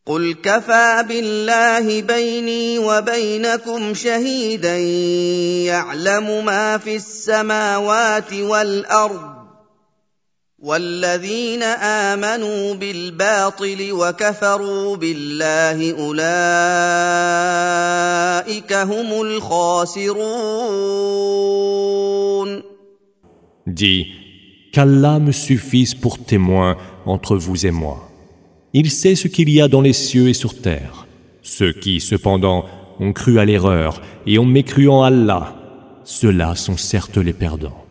قل كفى بالله بيني وبينكم شهيدا يعلم ما في السماوات والأرض والذين آمنوا بالباطل وكفروا بالله أولئك هم الخاسرون. Dis, qu'Allah me suffise pour témoin entre vous et moi. Il sait ce qu'il y a dans les cieux et sur terre. Ceux qui, cependant, ont cru à l'erreur et ont mécru en Allah, ceux-là sont certes les perdants.